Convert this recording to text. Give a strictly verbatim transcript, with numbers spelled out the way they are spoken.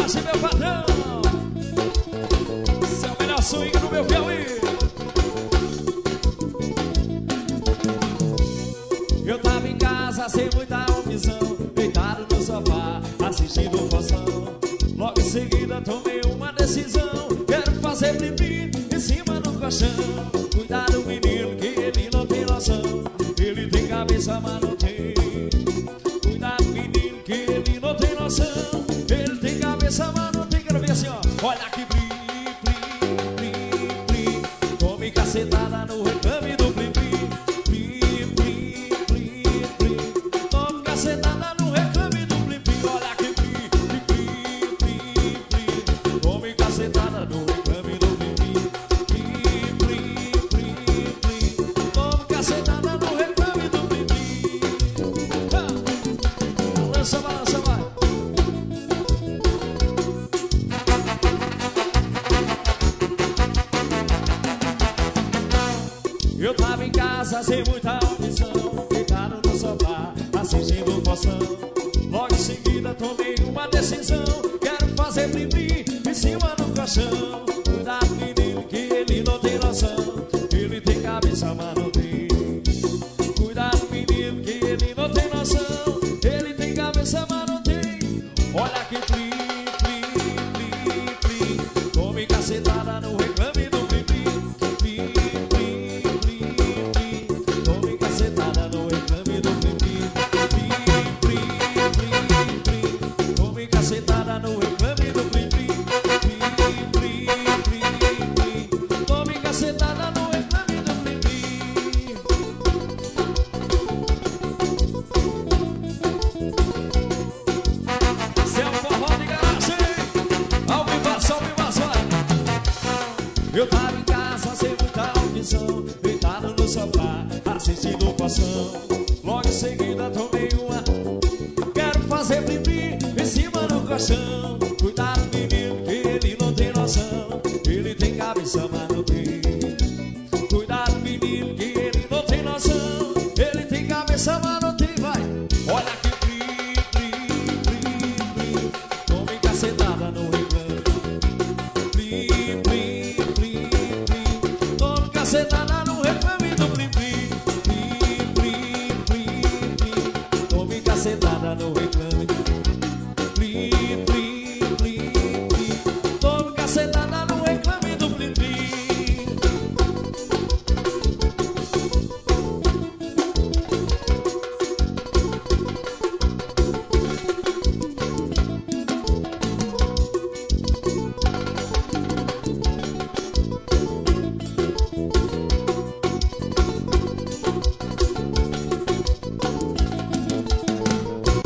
garagem, meu patrão. Seu melhor swing no meu Piauí. Eu tava em casa sem muita opção, deitado no sofá, assistindo o Faustão. Logo em seguida tomei uma decisão, quero fazer pipi em cima do colchão. Cuidado, menino, que ele não tem noção. Ele tem cabeça, mas não tem. Cuidado, menino, que ele não tem noção. Ele tem cabeça, mas não tem. Quero ver assim, ó. Olha que bri, bri, bri, bri. Tome cacetada no reclame do bri, bri. Bri, bri, bri, bri. Tome cacetada no reclame do bri, bri. Olha que bri, bri, bri, bri, bri. Tome cacetada no reclame do bri, bri. Bri, bri, bri, bri. Tome cacetada no reclame do bri, bri. Ah. Balança, balança, vai. Eu tava em casa sem muita opção, deitado no sofá, assistindo o Faustão. Logo em seguida tomei uma decisão, quero fazer pipi em cima do colchão. Cuidado, menino, que ele não tem noção. Ele tem cabeça, mas não tem. Cuidado, menino, que ele não tem noção. Ele tem cabeça, mas não tem. Olha que pli, pli, pli, pli. Tome cacetada no reclame do pipi. Pli, pli, pli, pli. Tome cacetada no reclame do pipi. Pli, pli, pli, pli. Tome cacetada no reclame do pipi. Pli, pli, pli, pli. Tome cacetada no reclame do pipi. Seu forró de garagem, ao vivaço, ao vivaço. Eu tava em casa sem muita opção, deitado no sofá, assistindo o Faustão. Logo em seguida tomei uma, quero fazer pipi em cima do colchão. Cuidado, menino, que ele não tem noção. Ele tem cabeça, mas